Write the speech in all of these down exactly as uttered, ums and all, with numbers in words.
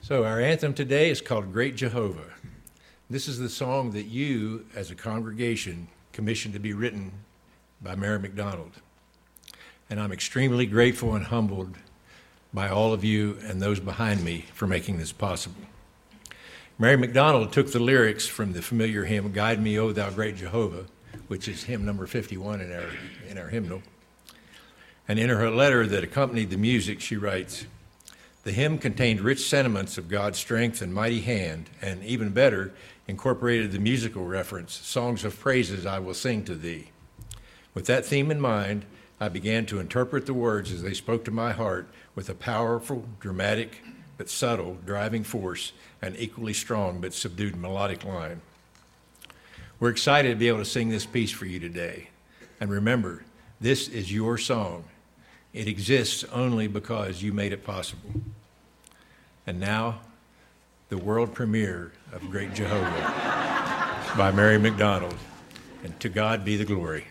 So our anthem today is called Great Jehovah. This is the song that you, as a congregation, commissioned to be written by Mary McDonald. And I'm extremely grateful and humbled by all of you and those behind me for making this possible. Mary McDonald took the lyrics from the familiar hymn, Guide Me, O Thou Great Jehovah, which is hymn number fifty-one in our, in our hymnal. And in her letter that accompanied the music, she writes, "The hymn contained rich sentiments of God's strength and mighty hand, and even better, incorporated the musical reference, songs of praises I will sing to thee. With that theme in mind, I began to interpret the words as they spoke to my heart with a powerful, dramatic, but subtle driving force, and equally strong but subdued melodic line. We're excited to be able to sing this piece for you today. And remember, this is your song. It exists only because you made it possible. And now, the world premiere of Great Jehovah by Mary McDonald. And to God be the glory."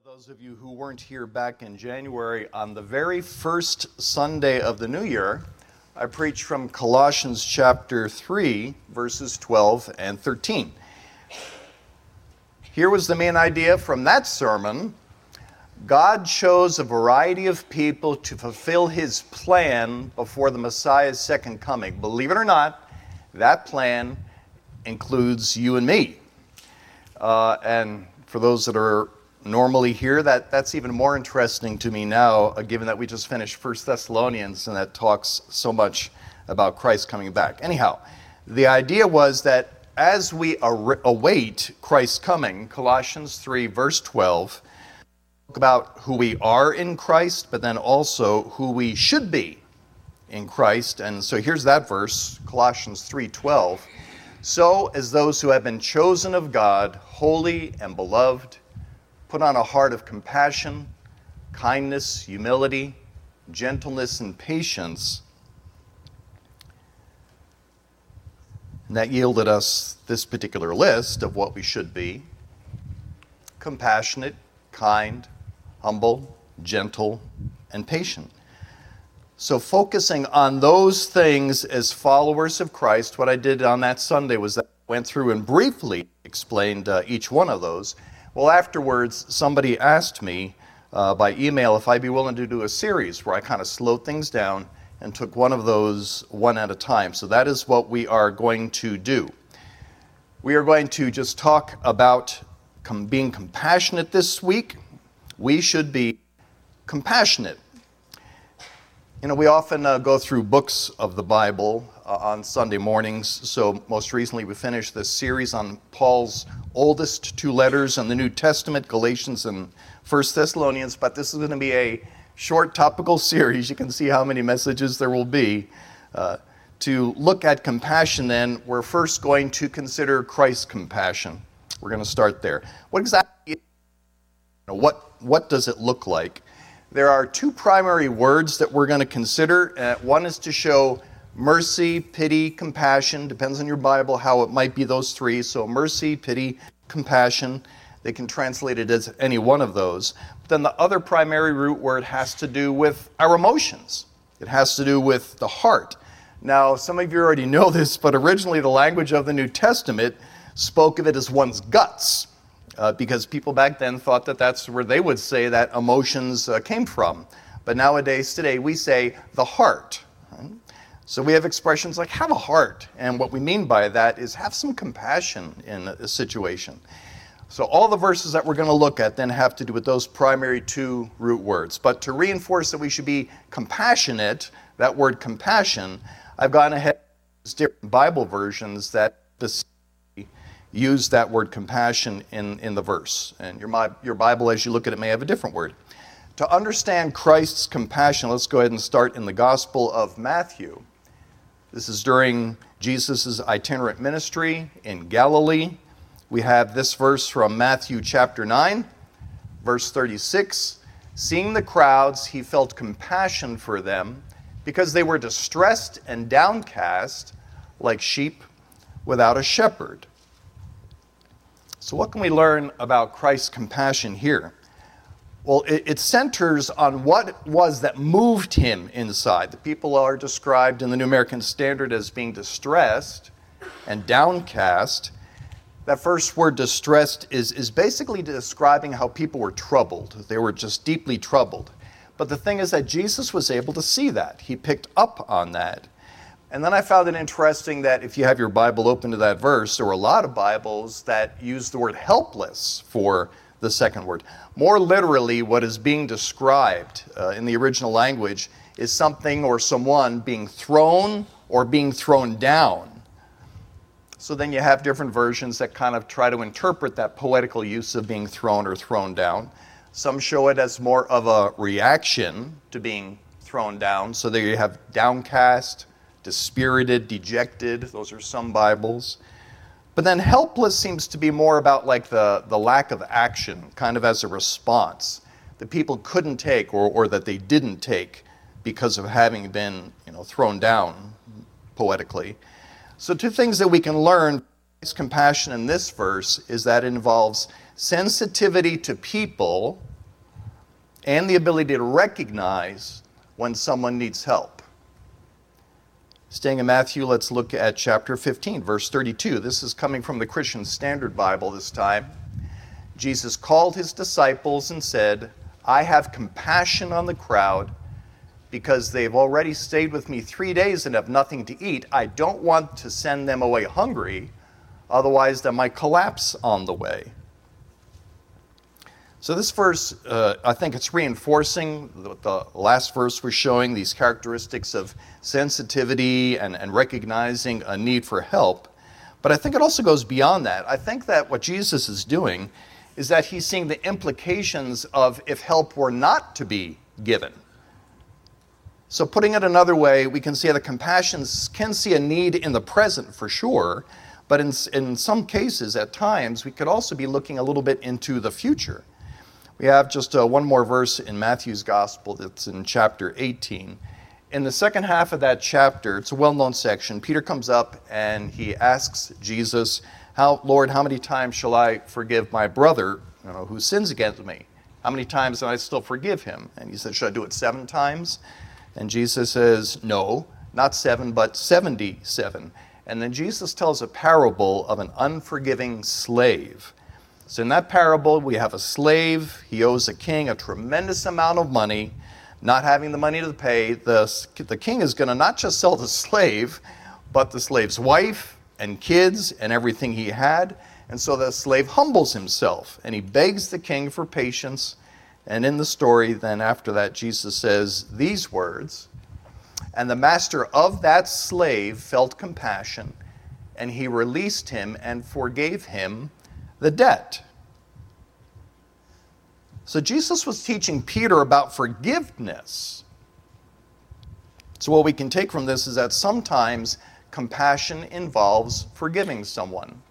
Those of you who weren't here back in January, on the very first Sunday of the new year, I preached from Colossians chapter three, verses twelve and thirteen. Here was the main idea from that sermon. God chose a variety of people to fulfill his plan before the Messiah's second coming. Believe it or not, that plan includes you and me. Uh, and for those that are normally here, that, that's even more interesting to me now, uh, given that we just finished First Thessalonians, and that talks so much about Christ coming back. Anyhow, the idea was that as we ar- await Christ's coming, Colossians three, verse twelve, talk about who we are in Christ, but then also who we should be in Christ. And so here's that verse, Colossians three twelve. So as those who have been chosen of God, holy and beloved, put on a heart of compassion, kindness, humility, gentleness, and patience. And that yielded us this particular list of what we should be: compassionate, kind, humble, gentle, and patient. So focusing on those things as followers of Christ, what I did on that Sunday was that I went through and briefly explained uh, each one of those. Well, afterwards, somebody asked me uh, by email if I'd be willing to do a series where I kind of slowed things down and took one of those one at a time. So that is what we are going to do. We are going to just talk about com- being compassionate this week. We should be compassionate. You know, we often uh, go through books of the Bible uh, on Sunday mornings. So most recently we finished this series on Paul's oldest two letters in the New Testament, Galatians and First Thessalonians. But this is going to be a short topical series. You can see how many messages there will be. Uh, to look at compassion then, we're first going to consider Christ's compassion. We're going to start there. What exactly, you know, what, what does it look like? There are two primary words that we're going to consider. Uh, one is to show mercy, pity, compassion. Depends on your Bible how it might be those three. So mercy, pity, compassion. They can translate it as any one of those. But then the other primary root word has to do with our emotions. It has to do with the heart. Now, some of you already know this, but originally the language of the New Testament spoke of it as one's guts. Uh, because people back then thought that that's where they would say that emotions uh, came from. But nowadays, today, we say the heart. Right? So we have expressions like have a heart. And what we mean by that is have some compassion in a situation. So all the verses that we're going to look at then have to do with those primary two root words. But to reinforce that we should be compassionate, that word compassion, I've gone ahead and used different Bible versions that use that word compassion in, in the verse. And your, your Bible, as you look at it, may have a different word. To understand Christ's compassion, let's go ahead and start in the Gospel of Matthew. This is during Jesus' itinerant ministry in Galilee. We have this verse from Matthew chapter nine, verse thirty-six. Seeing the crowds, he felt compassion for them because they were distressed and downcast like sheep without a shepherd. So what can we learn about Christ's compassion here? Well, it, it centers on what it was that moved him inside. The people are described in the New American Standard as being distressed and downcast. That first word, distressed, is, is basically describing how people were troubled. They were just deeply troubled. But the thing is that Jesus was able to see that. He picked up on that. And then I found it interesting that if you have your Bible open to that verse, there were a lot of Bibles that use the word helpless for the second word. More literally, what is being described uh, in the original language is something or someone being thrown or being thrown down. So then you have different versions that kind of try to interpret that poetical use of being thrown or thrown down. Some show it as more of a reaction to being thrown down. So there you have downcast, dispirited, dejected. Those are some Bibles. But then helpless seems to be more about like the, the lack of action, kind of as a response that people couldn't take or, or that they didn't take because of having been, you know, thrown down poetically. So two things that we can learn from compassion in this verse is that it involves sensitivity to people and the ability to recognize when someone needs help. Staying in Matthew, let's look at chapter fifteen, verse thirty-two. This is coming from the Christian Standard Bible this time. Jesus called his disciples and said, "I have compassion on the crowd because they've already stayed with me three days and have nothing to eat. I don't want to send them away hungry, otherwise they might collapse on the way." So this verse, uh, I think it's reinforcing the, the last verse was showing these characteristics of sensitivity and, and recognizing a need for help. But I think it also goes beyond that. I think that what Jesus is doing is that he's seeing the implications of if help were not to be given. So putting it another way, we can see that compassion can see a need in the present for sure, but in, in some cases, at times, we could also be looking a little bit into the future. We have just uh, one more verse in Matthew's Gospel that's in chapter eighteen. In the second half of that chapter, it's a well-known section, Peter comes up and he asks Jesus, "How, Lord, how many times shall I forgive my brother, you know, who sins against me? How many times do I still forgive him?" And he said, "Should I do it seven times?" And Jesus says, "No, not seven, but seventy-seven." And then Jesus tells a parable of an unforgiving slave. So in that parable, we have a slave. He owes a king a tremendous amount of money. Not having the money to pay, the, the king is going to not just sell the slave, but the slave's wife and kids and everything he had. And so the slave humbles himself, and he begs the king for patience. And in the story, then after that, Jesus says these words, "And the master of that slave felt compassion, and he released him and forgave him the debt." So Jesus was teaching Peter about forgiveness. So what we can take from this is that sometimes compassion involves forgiving someone.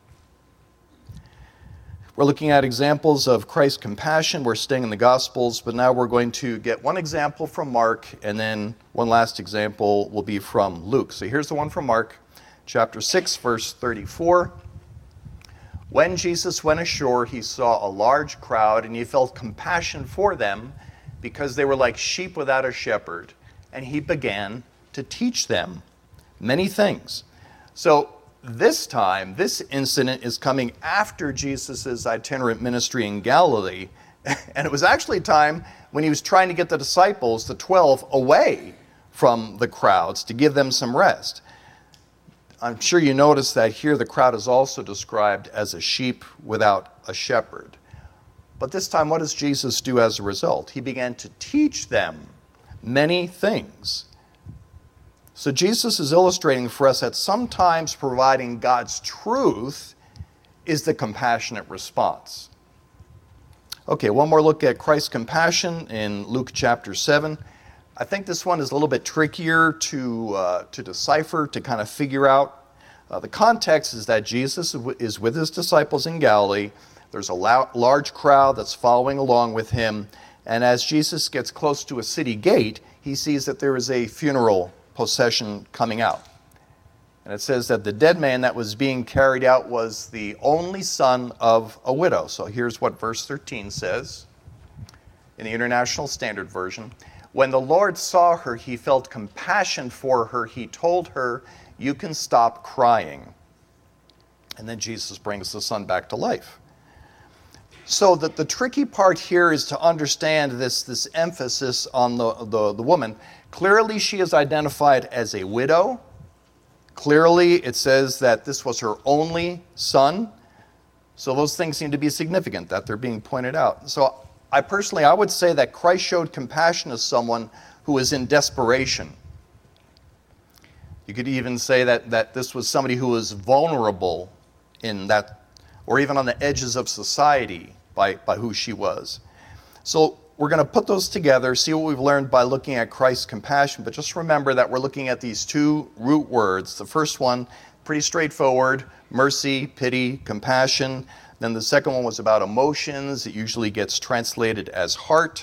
We're looking at examples of Christ's compassion. We're staying in the Gospels, but now we're going to get one example from Mark, and then one last example will be from Luke. So here's the one from Mark, chapter six, verse thirty-four. "When Jesus went ashore, he saw a large crowd, and he felt compassion for them because they were like sheep without a shepherd, and he began to teach them many things." So this time, this incident is coming after Jesus' itinerant ministry in Galilee, and it was actually a time when he was trying to get the disciples, the twelve, away from the crowds to give them some rest. I'm sure you notice that here the crowd is also described as a sheep without a shepherd. But this time, what does Jesus do as a result? He began to teach them many things. So Jesus is illustrating for us that sometimes providing God's truth is the compassionate response. Okay, one more look at Christ's compassion in Luke chapter seven. I think this one is a little bit trickier to, uh, to decipher, to kind of figure out. Uh, the context is that Jesus is with his disciples in Galilee. There's a la- large crowd that's following along with him. And as Jesus gets close to a city gate, he sees that there is a funeral procession coming out. And it says that the dead man that was being carried out was the only son of a widow. So here's what verse thirteen says in the International Standard Version. "When the Lord saw her, he felt compassion for her. He told her, 'You can stop crying.'" And then Jesus brings the son back to life. So that the tricky part here is to understand this, this emphasis on the, the, the woman. Clearly, she is identified as a widow. Clearly, it says that this was her only son. So those things seem to be significant, that they're being pointed out. So I personally, I would say that Christ showed compassion to someone who was in desperation. You could even say that, that this was somebody who was vulnerable in that, or even on the edges of society by, by who she was. So we're going to put those together, see what we've learned by looking at Christ's compassion, but just remember that we're looking at these two root words. The first one, pretty straightforward, mercy, pity, compassion. Then the second one was about emotions. It usually gets translated as heart.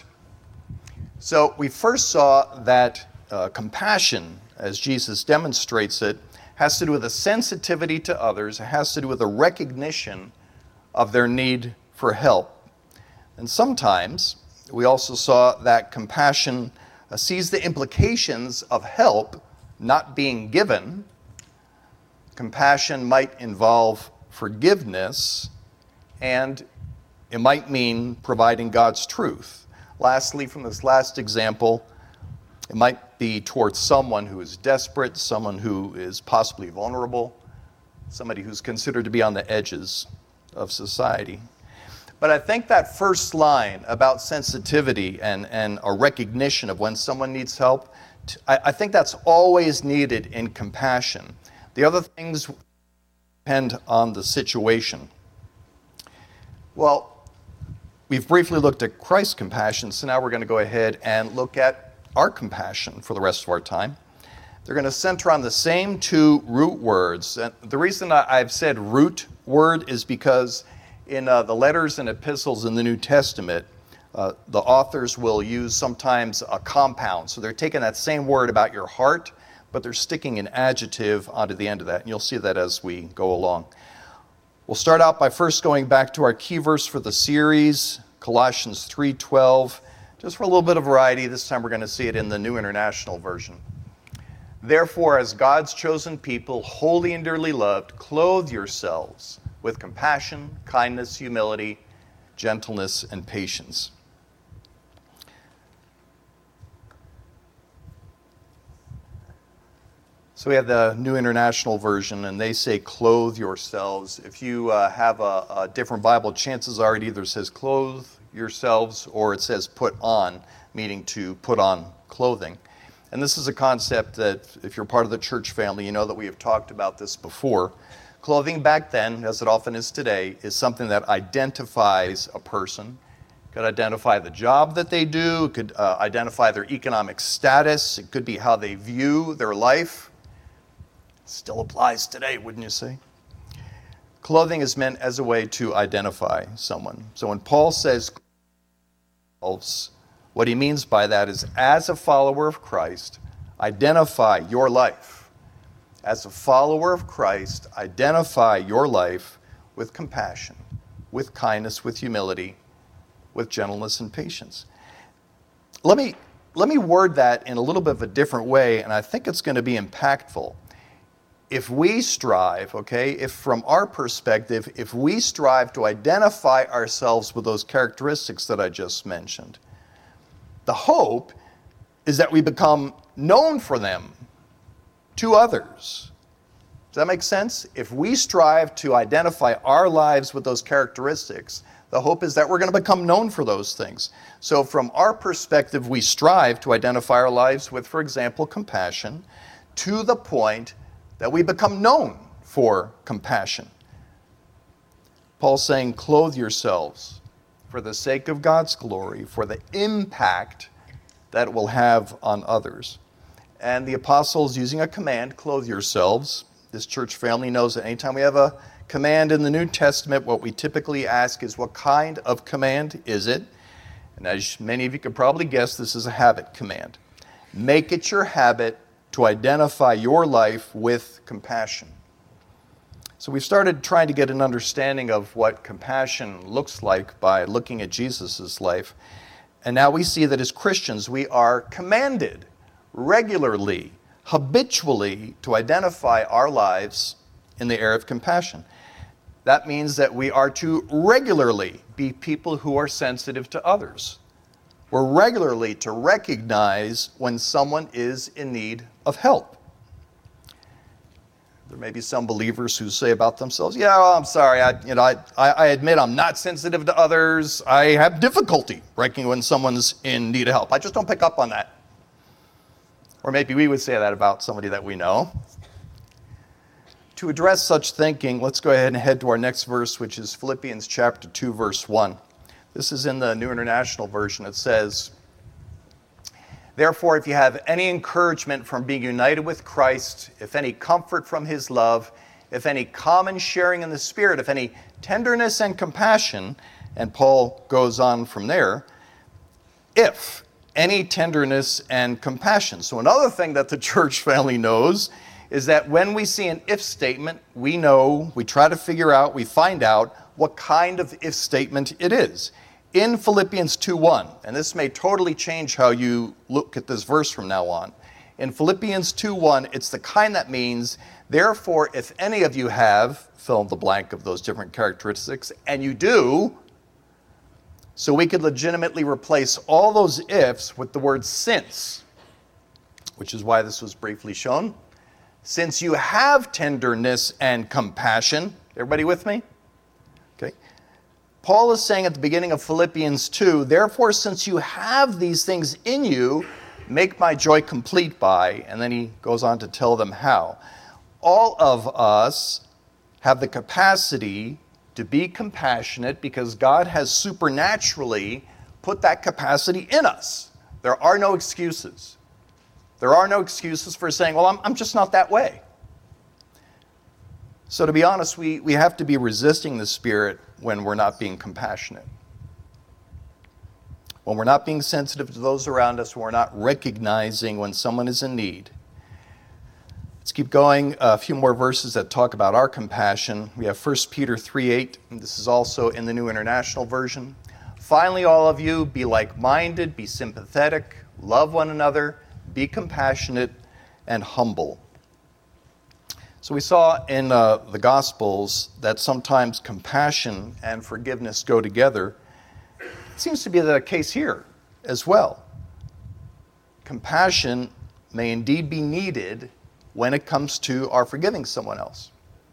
So we first saw that uh, compassion, as Jesus demonstrates it, has to do with a sensitivity to others. It has to do with a recognition of their need for help. And sometimes we also saw that compassion uh, sees the implications of help not being given. Compassion might involve forgiveness, and it might mean providing God's truth. Lastly, from this last example, it might be towards someone who is desperate, someone who is possibly vulnerable, somebody who's considered to be on the edges of society. But I think that first line about sensitivity and, and a recognition of when someone needs help, I, I think that's always needed in compassion. The other things depend on the situation. Well, we've briefly looked at Christ's compassion, so now we're going to go ahead and look at our compassion for the rest of our time. They're going to center on the same two root words. And the reason I've said root word is because in uh, the letters and epistles in the New Testament, uh, the authors will use sometimes a compound. So they're taking that same word about your heart, but they're sticking an adjective onto the end of that. And you'll see that as we go along. We'll start out by first going back to our key verse for the series, Colossians three twelve. Just for a little bit of variety, this time we're going to see it in the New International Version. Therefore, as God's chosen people, holy and dearly loved, clothe yourselves with compassion, kindness, humility, gentleness, and patience. So we have the New International Version, and they say, clothe yourselves. If you uh, have a, a different Bible, chances are it either says clothe yourselves or it says put on, meaning to put on clothing. And this is a concept that if you're part of the church family, you know that we have talked about this before. Clothing back then, as it often is today, is something that identifies a person. It could identify the job that they do. It could uh, identify their economic status. It could be how they view their life. Still applies today, wouldn't you say? Clothing is meant as a way to identify someone. So when Paul says, what he means by that is, as a follower of Christ, identify your life. As a follower of Christ, identify your life with compassion, with kindness, with humility, with gentleness and patience. Let me, let me word that in a little bit of a different way, and I think it's going to be impactful. If we strive, okay, if from our perspective, if we strive to identify ourselves with those characteristics that I just mentioned, the hope is that we become known for them to others. Does that make sense? If we strive to identify our lives with those characteristics, the hope is that we're going to become known for those things. So from our perspective, we strive to identify our lives with, for example, compassion, to the point that we become known for compassion. Paul's saying, clothe yourselves for the sake of God's glory, for the impact that it will have on others. And the apostles using a command, clothe yourselves. This church family knows that anytime we have a command in the New Testament, what we typically ask is, what kind of command is it? And as many of you could probably guess, this is a habit command. Make it your habit to identify your life with compassion. So we've started trying to get an understanding of what compassion looks like by looking at Jesus' life. And now we see that as Christians, we are commanded regularly, habitually, to identify our lives in the area of compassion. That means that we are to regularly be people who are sensitive to others. We're regularly to recognize when someone is in need of help. There may be some believers who say about themselves, yeah, well, I'm sorry, I, you know, I, I admit I'm not sensitive to others. I have difficulty recognizing when someone's in need of help. I just don't pick up on that. Or maybe we would say that about somebody that we know. To address such thinking, let's go ahead and head to our next verse, which is Philippians chapter two, verse one. This is in the New International Version. It says, therefore, if you have any encouragement from being united with Christ, if any comfort from his love, if any common sharing in the Spirit, if any tenderness and compassion, and Paul goes on from there, if any tenderness and compassion. So another thing that the church family knows is that when we see an if statement, we know, we try to figure out, we find out what kind of if statement it is. in Philippians two one, and this may totally change how you look at this verse from now on. In Philippians two one, it's the kind that means, therefore, if any of you have, fill in the blank of those different characteristics, and you do, so we could legitimately replace all those ifs with the word since, which is why this was briefly shown. Since you have tenderness and compassion, everybody with me? Okay. Paul is saying at the beginning of Philippians two, therefore, since you have these things in you, make my joy complete by, and then he goes on to tell them how. All of us have the capacity to be compassionate because God has supernaturally put that capacity in us. There are no excuses. There are no excuses for saying, well, I'm, I'm just not that way. So to be honest, we, we have to be resisting the Spirit when we're not being compassionate. When we're not being sensitive to those around us, when we're not recognizing when someone is in need. Let's keep going. A few more verses that talk about our compassion. We have First Peter three eight. This is also in the New International Version. Finally, all of you, be like-minded, be sympathetic, love one another, be compassionate, and humble. So we saw in uh, the Gospels that sometimes compassion and forgiveness go together. It seems to be the case here as well. Compassion may indeed be needed when it comes to our forgiving someone else.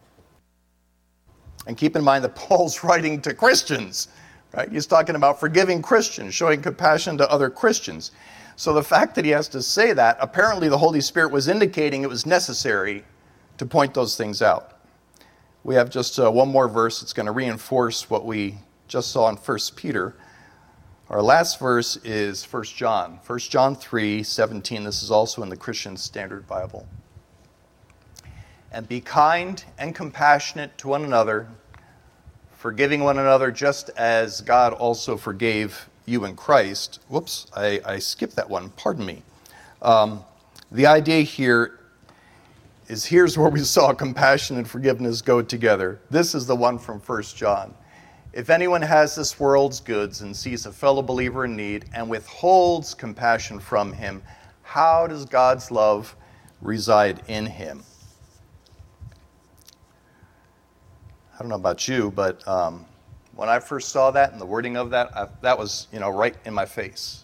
And keep in mind that Paul's writing to Christians, right? He's talking about forgiving Christians, showing compassion to other Christians. So the fact that he has to say that, apparently the Holy Spirit was indicating it was necessary to point those things out. We have just uh, one more verse that's going to reinforce what we just saw in First Peter. Our last verse is First John. First John three seventeen. This is also in the Christian Standard Bible. And be kind and compassionate to one another, forgiving one another just as God also forgave you in Christ. Whoops, I, I skipped that one. Pardon me. Um, the idea here is here's where we saw compassion and forgiveness go together. This is the one from First John. If anyone has this world's goods and sees a fellow believer in need and withholds compassion from him, how does God's love reside in him? I don't know about you, but um, when I first saw that and the wording of that, I, that was, you know, right in my face.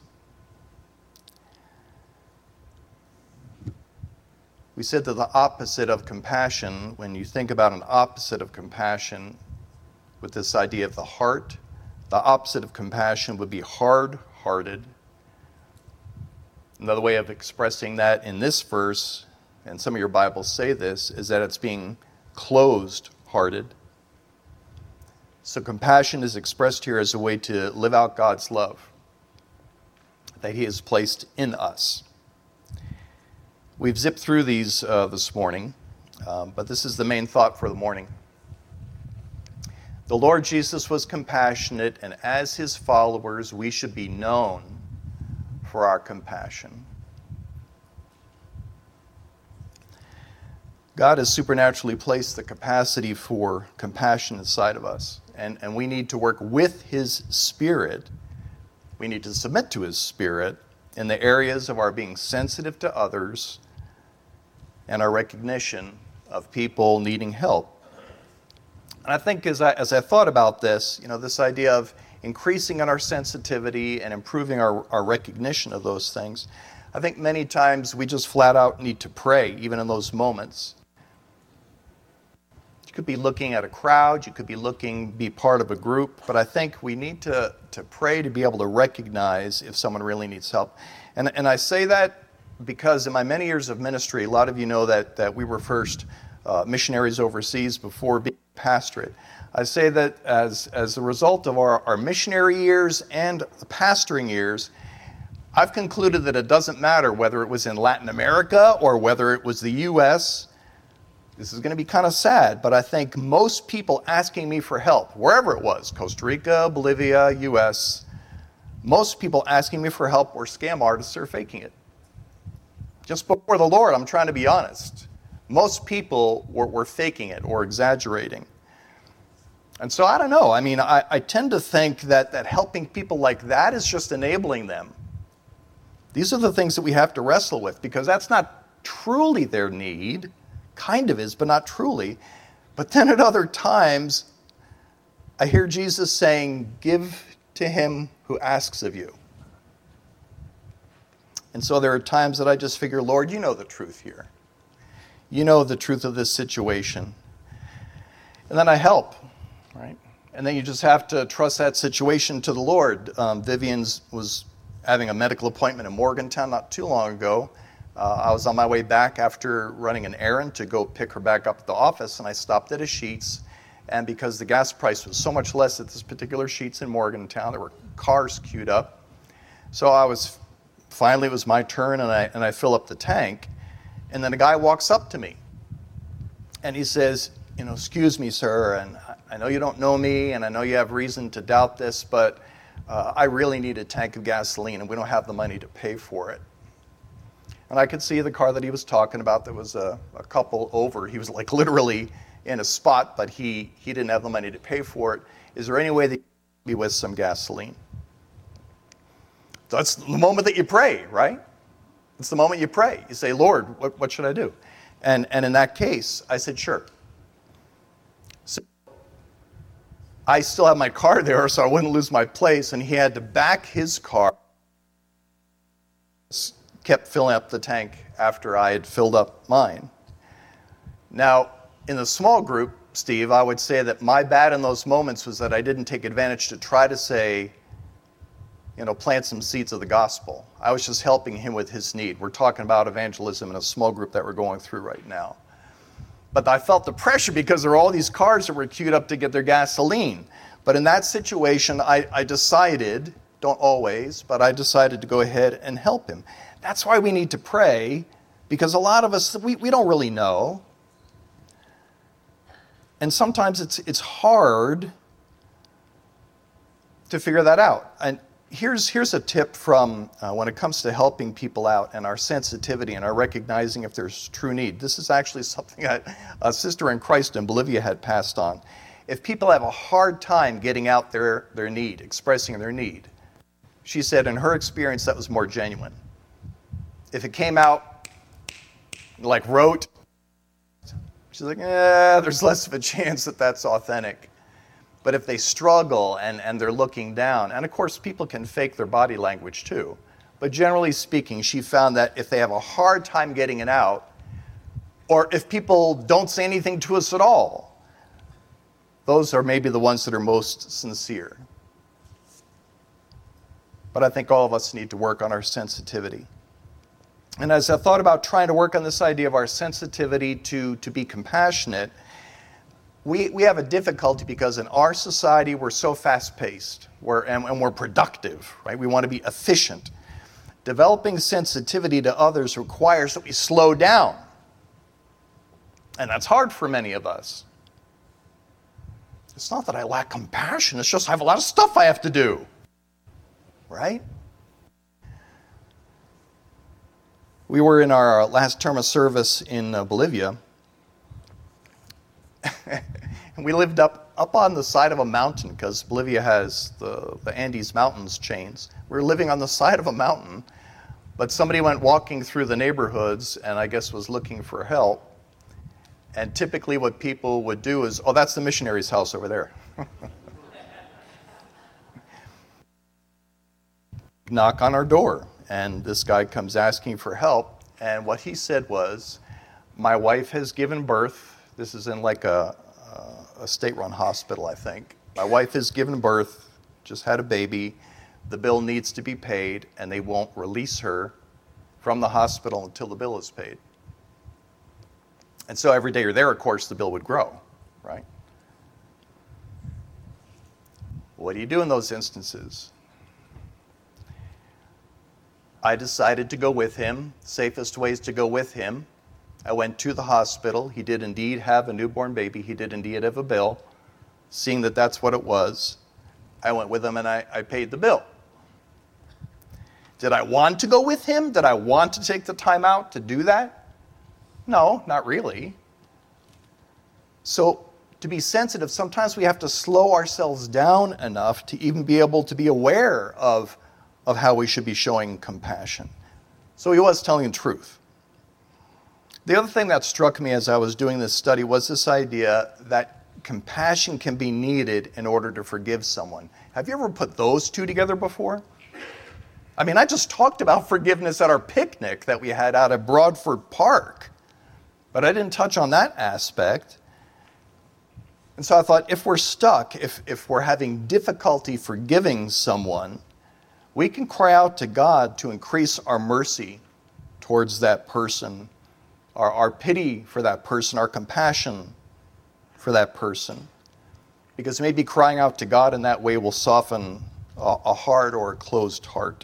We said that the opposite of compassion, when you think about an opposite of compassion with this idea of the heart, the opposite of compassion would be hard-hearted. Another way of expressing that in this verse, and some of your Bibles say this, is that it's being closed-hearted. So compassion is expressed here as a way to live out God's love that He has placed in us. We've zipped through these uh, this morning, um, but this is the main thought for the morning. The Lord Jesus was compassionate, and as His followers, we should be known for our compassion. God has supernaturally placed the capacity for compassion inside of us, and, and we need to work with His Spirit. We need to submit to His Spirit in the areas of our being sensitive to others and our recognition of people needing help. And I think as I, as I thought about this, you know, this idea of increasing in our sensitivity and improving our, our recognition of those things, I think many times we just flat out need to pray, even in those moments. You could be looking at a crowd, you could be looking, be part of a group, but I think we need to, to pray to be able to recognize if someone really needs help. And, and I say that because in my many years of ministry, a lot of you know that, that we were first uh, missionaries overseas before being pastorate. I say that as, as a result of our, our missionary years and the pastoring years, I've concluded that it doesn't matter whether it was in Latin America or whether it was the U S. This is going to be kind of sad, but I think most people asking me for help, wherever it was, Costa Rica, Bolivia, U S, most people asking me for help were scam artists or faking it. Just before the Lord, I'm trying to be honest. Most people were, were faking it or exaggerating. And so I don't know. I mean, I, I tend to think that, that helping people like that is just enabling them. These are the things that we have to wrestle with, because that's not truly their need. Kind of is, but not truly. But then at other times, I hear Jesus saying, give to him who asks of you. And so there are times that I just figure, Lord, you know the truth here. You know the truth of this situation. And then I help. Right? And then you just have to trust that situation to the Lord. Um, Vivian's was having a medical appointment in Morgantown not too long ago. Uh, I was on my way back after running an errand to go pick her back up at the office, and I stopped at a Sheetz. And because the gas price was so much less at this particular Sheetz in Morgantown, there were cars queued up. So I was, finally it was my turn, and I, and I fill up the tank. And then a guy walks up to me, and he says, you know, excuse me, sir, and I know you don't know me, and I know you have reason to doubt this, but uh, I really need a tank of gasoline, and we don't have the money to pay for it. And I could see the car that he was talking about. There was a, a couple over. He was like literally in a spot, but he, he didn't have the money to pay for it. Is there any way that you can be with some gasoline? That's the moment that you pray, right? It's the moment you pray. You say, Lord, what, what should I do? And, and in that case, I said, sure. So I still have my car there, so I wouldn't lose my place, and he had to back his car. Kept filling up the tank after I had filled up mine. Now, in the small group, Steve, I would say that my bad in those moments was that I didn't take advantage to try to say, you know, plant some seeds of the gospel. I was just helping him with his need. We're talking about evangelism in a small group that we're going through right now. But I felt the pressure because there were all these cars that were queued up to get their gasoline. But in that situation, I, I decided, don't always, but I decided to go ahead and help him. That's why we need to pray, because a lot of us, we, we don't really know. And sometimes it's it's hard to figure that out. And here's here's a tip from uh, when it comes to helping people out and our sensitivity and our recognizing if there's true need. This is actually something that a sister in Christ in Bolivia had passed on. If people have a hard time getting out their, their need, expressing their need, she said in her experience that was more genuine. If it came out like rote, she's like, eh, there's less of a chance that that's authentic. But if they struggle and, and they're looking down, and of course people can fake their body language too, but generally speaking, she found that if they have a hard time getting it out, or if people don't say anything to us at all, those are maybe the ones that are most sincere. But I think all of us need to work on our sensitivity. And as I thought about trying to work on this idea of our sensitivity to, to be compassionate, we, we have a difficulty because in our society we're so fast-paced we're, and, and we're productive, right? We want to be efficient. Developing sensitivity to others requires that we slow down. And that's hard for many of us. It's not that I lack compassion, it's just I have a lot of stuff I have to do, right? We were in our last term of service in uh, Bolivia, and we lived up, up on the side of a mountain because Bolivia has the, the Andes Mountains chains. We were living on the side of a mountain, but somebody went walking through the neighborhoods and I guess was looking for help. And typically what people would do is, oh, that's the missionary's house over there. Knock on our door. And this guy comes asking for help, and what he said was, my wife has given birth. This is in like a, a state-run hospital, I think. My wife has given birth, just had a baby. The bill needs to be paid, and they won't release her from the hospital until the bill is paid. And so every day you're there, of course, the bill would grow, right? What do you do in those instances? I decided to go with him. Safest ways to go with him. I went to the hospital. He did indeed have a newborn baby. He did indeed have a bill. Seeing that that's what it was, I went with him and I, I paid the bill. Did I want to go with him? Did I want to take the time out to do that? No, not really. So to be sensitive, sometimes we have to slow ourselves down enough to even be able to be aware of, of how we should be showing compassion. So he was telling the truth. The other thing that struck me as I was doing this study was this idea that compassion can be needed in order to forgive someone. Have you ever put those two together before? I mean, I just talked about forgiveness at our picnic that we had out at Broadford Park, but I didn't touch on that aspect. And so I thought, if we're stuck, if, if we're having difficulty forgiving someone, we can cry out to God to increase our mercy towards that person, our, our pity for that person, our compassion for that person. Because maybe crying out to God in that way will soften a, a hard or a closed heart.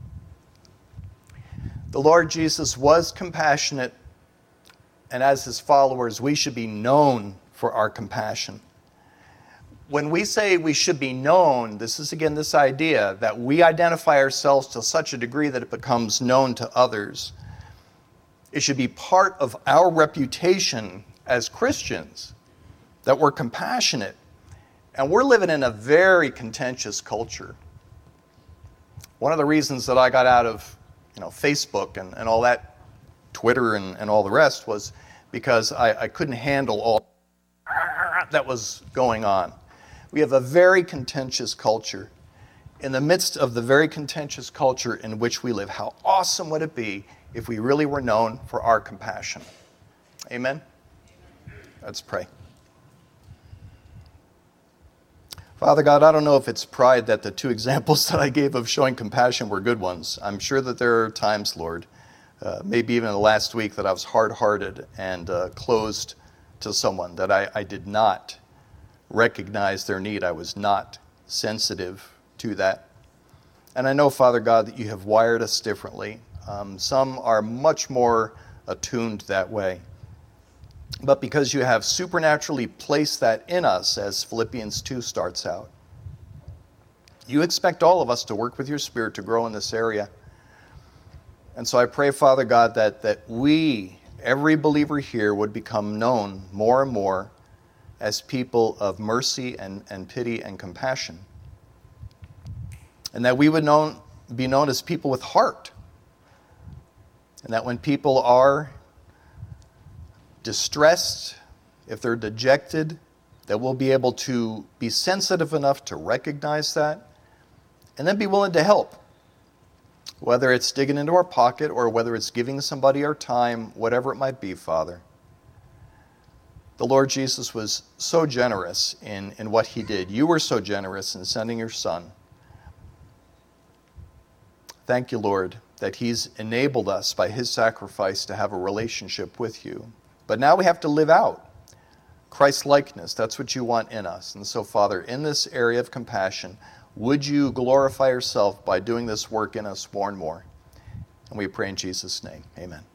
The Lord Jesus was compassionate, and as his followers, we should be known for our compassion. When we say we should be known, this is again this idea that we identify ourselves to such a degree that it becomes known to others. It should be part of our reputation as Christians that we're compassionate. And we're living in a very contentious culture. One of the reasons that I got out of you know, Facebook and, and all that, Twitter and, and all the rest, was because I, I couldn't handle all that was going on. We have a very contentious culture. In the midst of the very contentious culture in which we live, how awesome would it be if we really were known for our compassion? Amen? Let's pray. Father God, I don't know if it's pride that the two examples that I gave of showing compassion were good ones. I'm sure that there are times, Lord, uh, maybe even in the last week, that I was hard-hearted and uh, closed to someone, that I, I did not recognize their need. I was not sensitive to that. And I know, Father God, that you have wired us differently. Um, some are much more attuned that way. But because you have supernaturally placed that in us, as Philippians two starts out, you expect all of us to work with your Spirit to grow in this area. And so I pray, Father God, that, that we, every believer here, would become known more and more as people of mercy and, and pity and compassion. And that we would known, be known as people with heart. And that when people are distressed, if they're dejected, that we'll be able to be sensitive enough to recognize that and then be willing to help. Whether it's digging into our pocket or whether it's giving somebody our time, whatever it might be, Father. The Lord Jesus was so generous in, in what he did. You were so generous in sending your Son. Thank you, Lord, that he's enabled us by his sacrifice to have a relationship with you. But now we have to live out Christ-likeness. That's what you want in us. And so, Father, in this area of compassion, would you glorify yourself by doing this work in us more and more? And we pray in Jesus' name. Amen.